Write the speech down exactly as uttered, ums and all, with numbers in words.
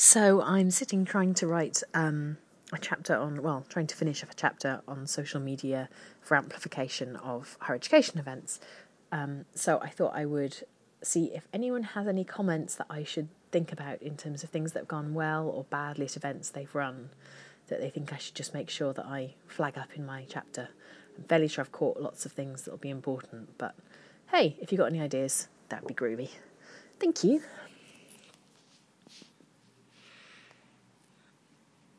So I'm sitting trying to write um, a chapter on, well, trying to finish up a chapter on social media for amplification of higher education events. Um, so I thought I would see if anyone has any comments that I should think about in terms of things that have gone well or badly at events they've run, that they think I should just make sure that I flag up in my chapter. I'm fairly sure I've caught lots of things that will be important, but hey, if you've got any ideas, that'd be groovy. Thank you.